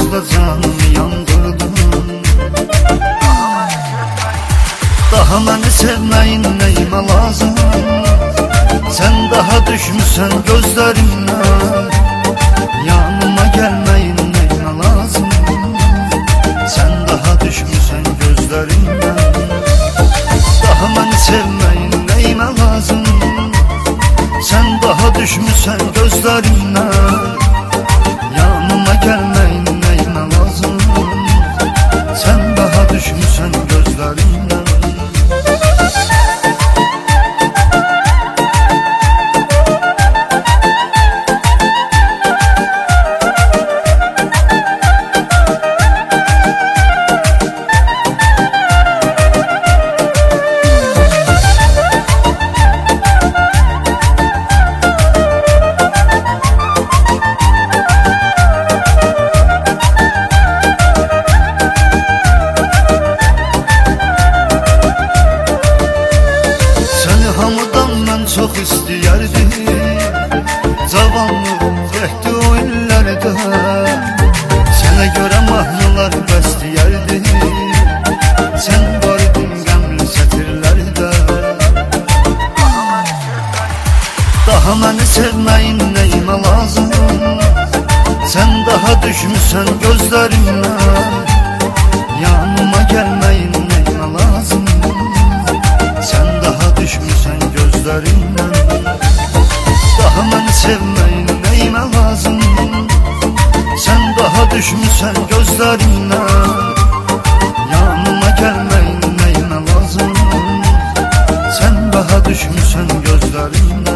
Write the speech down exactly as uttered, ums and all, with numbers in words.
burada canımı yandırdın. Daha məni sevməyin nəyimə lazım? Sən daha düşmüsən gözlərimdən. Yanıma gəlməyin nəyimə lazım? Sən daha düşmüsən gözlərimdən. Daha məni sevməyin nəyimə lazım? Sən daha düşmüsən gözlərimdən. Yanıma gəlməyin nəyimə lazım? Sən daha düşmüsən gözlərimdən. Hamıdan mən çox istəyərdim. Cavanlığım getdi o illərdə. Sənə görə mahnılar bəstəyərdim. Sən var idin qəmli sətirlərdə. Daha məni sevməyin nəyimə lazım? Sən daha düşmüsən gözlərimdən. Yanıma gəlməyin nəyimə lazım? Sən daha düşmüsən gözlərimdən. Daha məni sevməyin nəyimə lazım? Sən daha düşmüsən gözlərimdən. Yanıma gəlməyin nəyimə lazım? Sən daha düşmüsən gözlərimdən.